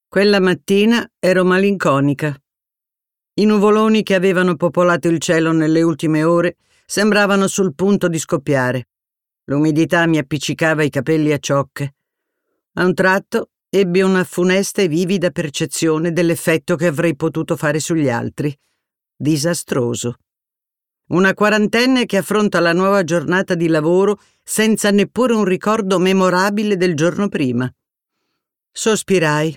Quella mattina ero malinconica. I nuvoloni che avevano popolato il cielo nelle ultime ore sembravano sul punto di scoppiare. L'umidità mi appiccicava i capelli a ciocche. A un tratto ebbi una funesta e vivida percezione dell'effetto che avrei potuto fare sugli altri. Disastroso. Una quarantenne che affronta la nuova giornata di lavoro senza neppure un ricordo memorabile del giorno prima. Sospirai.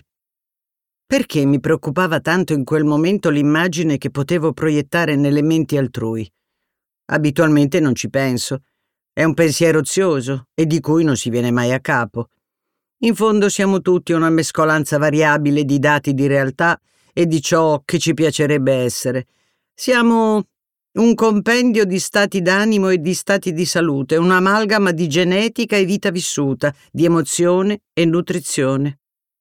Perché mi preoccupava tanto in quel momento l'immagine che potevo proiettare nelle menti altrui? Abitualmente non ci penso. È un pensiero ozioso e di cui non si viene mai a capo. In fondo siamo tutti una mescolanza variabile di dati di realtà e di ciò che ci piacerebbe essere. Siamo un compendio di stati d'animo e di stati di salute, un'amalgama di genetica e vita vissuta, di emozione e nutrizione.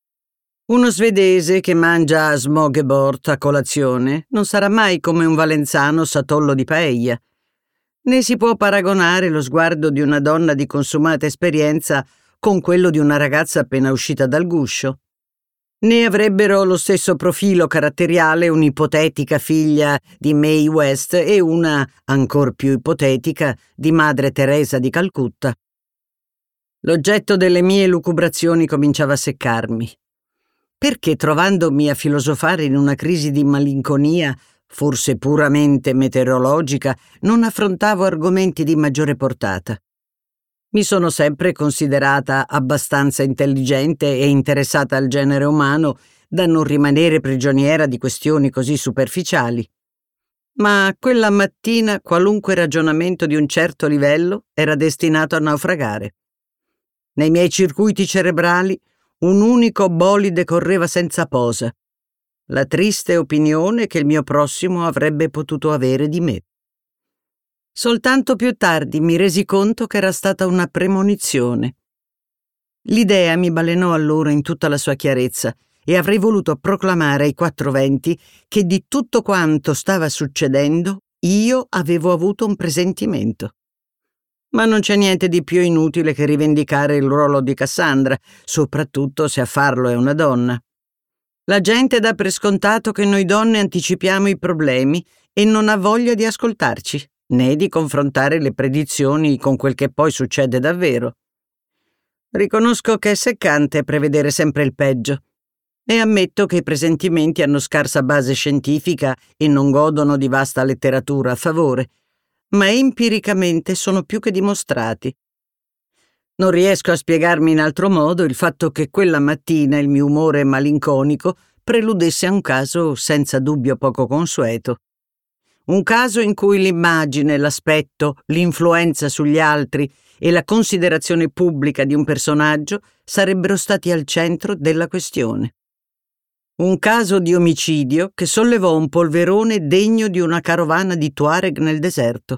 Uno svedese che mangia smorgasbord a colazione non sarà mai come un valenzano satollo di paella. Né si può paragonare lo sguardo di una donna di consumata esperienza con quello di una ragazza appena uscita dal guscio. Né avrebbero lo stesso profilo caratteriale un'ipotetica figlia di Mae West e una, ancor più ipotetica, di Madre Teresa di Calcutta. L'oggetto delle mie lucubrazioni cominciava a seccarmi. Perché, trovandomi a filosofare in una crisi di malinconia, forse puramente meteorologica, non affrontavo argomenti di maggiore portata? Mi sono sempre considerata abbastanza intelligente e interessata al genere umano da non rimanere prigioniera di questioni così superficiali. Ma quella mattina qualunque ragionamento di un certo livello era destinato a naufragare. Nei miei circuiti cerebrali un unico bolide correva senza posa: la triste opinione che il mio prossimo avrebbe potuto avere di me. Soltanto più tardi mi resi conto che era stata una premonizione. L'idea mi balenò allora in tutta la sua chiarezza e avrei voluto proclamare ai quattro venti che di tutto quanto stava succedendo io avevo avuto un presentimento. Ma non c'è niente di più inutile che rivendicare il ruolo di Cassandra, soprattutto se a farlo è una donna. La gente dà per scontato che noi donne anticipiamo i problemi e non ha voglia di ascoltarci, né di confrontare le predizioni con quel che poi succede davvero. Riconosco che è seccante prevedere sempre il peggio e ammetto che i presentimenti hanno scarsa base scientifica e non godono di vasta letteratura a favore, ma empiricamente sono più che dimostrati. Non riesco a spiegarmi in altro modo il fatto che quella mattina il mio umore malinconico preludesse a un caso senza dubbio poco consueto. Un caso in cui l'immagine, l'aspetto, l'influenza sugli altri e la considerazione pubblica di un personaggio sarebbero stati al centro della questione. Un caso di omicidio che sollevò un polverone degno di una carovana di Tuareg nel deserto.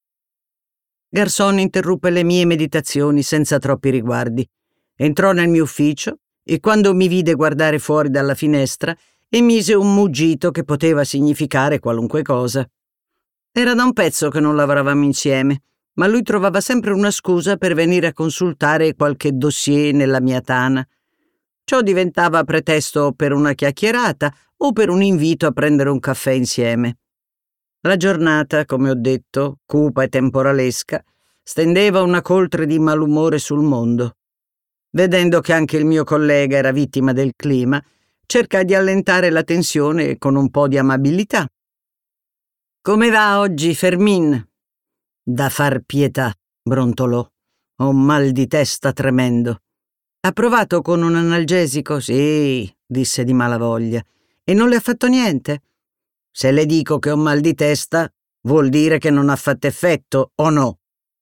Garçon interruppe le mie meditazioni senza troppi riguardi. Entrò nel mio ufficio e quando mi vide guardare fuori dalla finestra emise un muggito che poteva significare qualunque cosa. Era da un pezzo che non lavoravamo insieme, ma lui trovava sempre una scusa per venire a consultare qualche dossier nella mia tana. Ciò diventava pretesto per una chiacchierata o per un invito a prendere un caffè insieme. La giornata, come ho detto, cupa e temporalesca, stendeva una coltre di malumore sul mondo. Vedendo che anche il mio collega era vittima del clima, cercai di allentare la tensione con un po' di amabilità. «Come va oggi, Fermin?» «Da far pietà», brontolò. «Ho un mal di testa tremendo». «Ha provato con un analgesico?» «Sì», disse di malavoglia. «E non le ha fatto niente?» «Se le dico che ho mal di testa, vuol dire che non ha fatto effetto, o no?»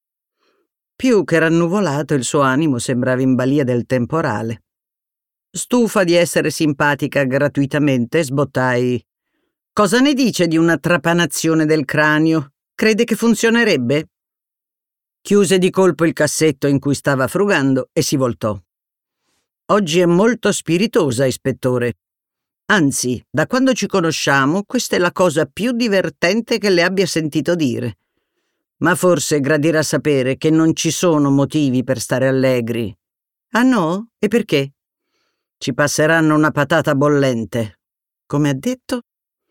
Più che rannuvolato, il suo animo sembrava in balia del temporale. Stufa di essere simpatica gratuitamente, sbottai: «Cosa ne dice di una trapanazione del cranio? Crede che funzionerebbe?» Chiuse di colpo il cassetto in cui stava frugando e si voltò. «Oggi è molto spiritosa, ispettore. Anzi, da quando ci conosciamo, questa è la cosa più divertente che le abbia sentito dire. Ma forse gradirà sapere che non ci sono motivi per stare allegri». «Ah no? E perché?» Ci passeranno una patata bollente. Come ha detto?